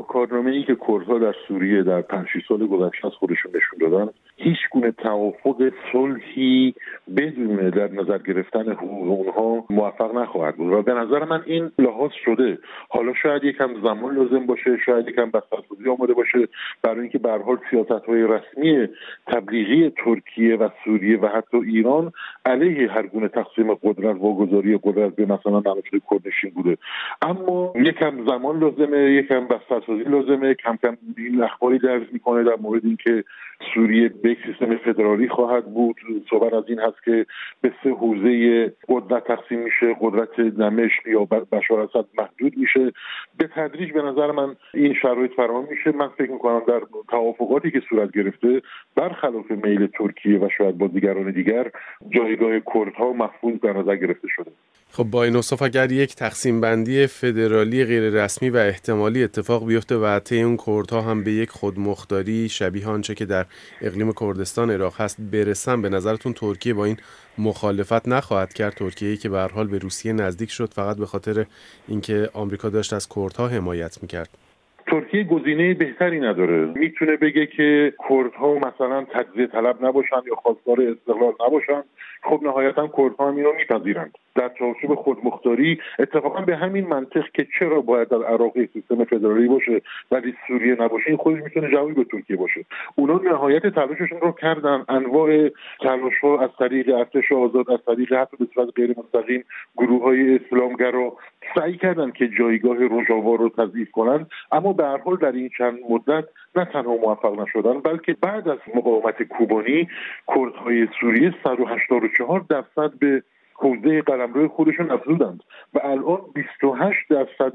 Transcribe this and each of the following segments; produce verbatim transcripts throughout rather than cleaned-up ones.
کارنامه‌ای که کردها در سوریه در پنج شش سال گذشته از خودشون نشون دادن، هیچ گونه توافق صلحی بدون در نظر گرفتن حقوق اونها موفق نخواهد بود و به نظر من این لحاظ شده. حالا شاید یکم زمان لازم باشه، شاید یکم بسترسازی آماده باشه برای اینکه به هر حال سیاست‌های رسمی تبلیغی ترکیه و سوریه و حتی ایران علیه هر گونه تقسیم قدرت واگذاری قدرت به مثلا مناطق کردنشین بوده، اما یکم زمان لازمه، یکم بسترسازی لازمه. کم کم این اخباری درز میکنه در مورد اینکه سوریه به یک سیستم فدرالی خواهد بود. صحبت از این هست که به سه حوزه قدرت تقسیم میشه، قدرت دمشق یا بشار اسد محدود میشه. به تدریج به نظر من این شرایط فراهم میشه. من فکر میکنم در توافقاتی که صورت گرفته برخلاف میل ترکیه و شاید بازیگران دیگر جایگاه کردها محفوظ در نظر گرفته شده. خب با این اوصاف اگر یک تقسیم بندی فدرالی غیر رسمی و احتمالی اتفاق بیفته و طی اون کردها هم به یک خودمختاری شبیه آنچه که در اقلیم کردستان عراق هست برسن، به نظرتون ترکیه با این مخالفت نخواهد کرد؟ ترکیه‌ای که به هر حال به روسیه نزدیک شد فقط به خاطر اینکه آمریکا داشت از کردها حمایت می‌کرد. ترکیه گزینه بهتری نداره. میتونه بگه که کردها مثلا تجزیه طلب نباشن یا خواستار استقلال نباشن. خب نهایتا کردها هم اینو میپذیرند در چارچوب خودمختاری. اتفاقا به همین منطق که چرا باید در عراق سیستم فدرالی باشه ولی سوریه نباشه، این خودش میتونه جوابی به ترکیه باشه. اونا نهایت تلاششون رو کردن، انواع تلاش‌ها از طریق ارتش آزاد، از طریق حتی به صورت غیر مستقیم گروه‌های اسلامگرا سعی کردن که جایگاه روژاوا رو تضعیف کنن، اما به هر حال در این چند مدت نه تنها موفق نشدن بلکه بعد از مقاومت کوبانی کردهای سوریه صد و هشتاد و چهار درصد به حوزه قلمرو خودشون افزودند و الان بیست و هشت درصد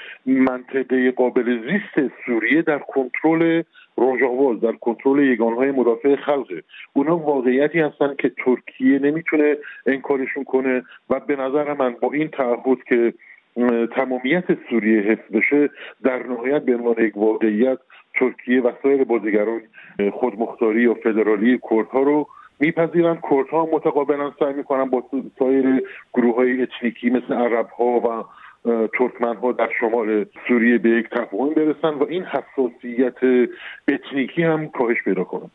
منطقه قابل زیست سوریه در کنترل روژاوا، در کنترل یگانهای مدافع خلقه. اونا واقعیتی هستن که ترکیه نمیتونه انکارشون کنه و به نظر من با این تعهد که تمامیت سوریه حفظ بشه، در نهایت به عنوان یک واقعیت ترکیه و سایر بازیگران خودمختاری یا فدرالی کردها رو میپذیرن. کردها متقابلا سعی میکنن با سایر گروه‌های اتنیکی مثل عرب‌ها و ترکمن‌ها در شمال سوریه به یک تفاهم برسن و این حساسیت اتنیکی هم کاهش پیدا کنه.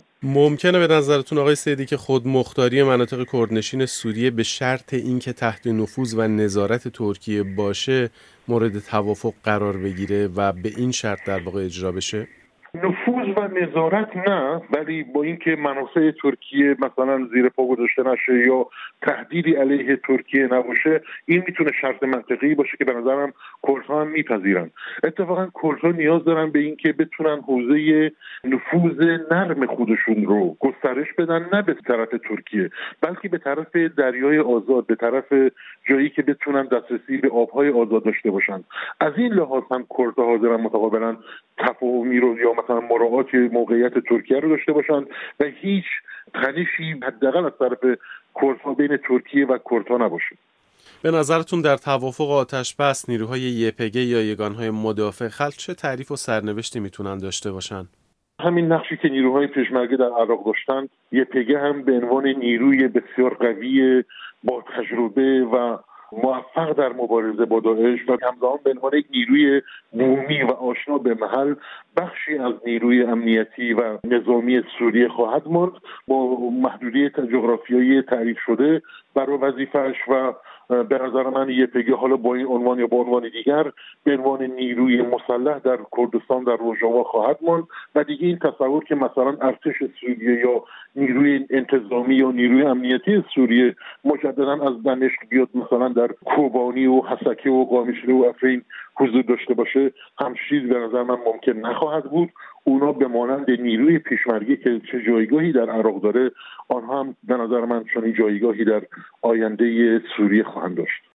ممکنه به نظرتون آقای سیدی که خودمختاری مناطق کردنشین سوریه به شرط اینکه تحت نفوذ و نظارت ترکیه باشه مورد توافق قرار بگیره و به این شرط در واقع اجرا بشه؟ نفوذ و نظارت نه، ولی با اینکه منافع ترکیه مثلا زیر پا گذاشته نشه یا تهدیدی علیه ترکیه نباشه، این میتونه شرط منطقی باشه که به نظرم کردها هم میپذیرن. اتفاقا کردها نیاز دارن به اینکه بتونن حوزه نفوذ نرم خودشون رو گسترش بدن، نه به طرف ترکیه بلکه به طرف دریای آزاد، به طرف جایی که بتونن دسترسی به آبهای آزاد داشته باشن. از این لحاظ هم کردها حاضرن متقابلا تفاهمی رو یا مثلا مراعات موقعیت ترکیه رو داشته باشند و هیچ تنشی حداقل از طرف کردها بین ترکیه و کردها نباشه. به نظرتون در توافق آتش بس نیروهای یپگه یا یگانهای مدافع خلق چه تعریف و سرنوشتی میتونن داشته باشن؟ همین نقشی که نیروهای پژمرده در عراق داشتند، یپگه هم به عنوان نیروی بسیار قوی با تجربه و موفق در مبارزه با داعش و همزمان به عنوان یک نیروی بومی و آشنا به محل بخشی از نیروی امنیتی و نظامی سوریه خواهد ماند با محدودیت جغرافیایی تعریف شده برای وظیفه‌اش و به نظر من یپگه حالا با این عنوان یا با عنوان دیگر به عنوان نیروی مسلح در کردستان در روژاوا خواهد ماند و دیگه این تصور که مثلا ارتش سوریه یا نیروی انتظامی یا نیروی امنیتی سوریه مجددا از دمشق بیاد مثلا در کوبانی و حسکه و قامیشلو و افرین حضور داشته باشه، هم چیز به نظر من ممکن نخواهد بود. اونا به مانند نیروی پیشمرگی که چه جایگاهی در عراق داره، آنها هم به نظر من چنین جایگاهی در آینده سوریه خواهند داشت.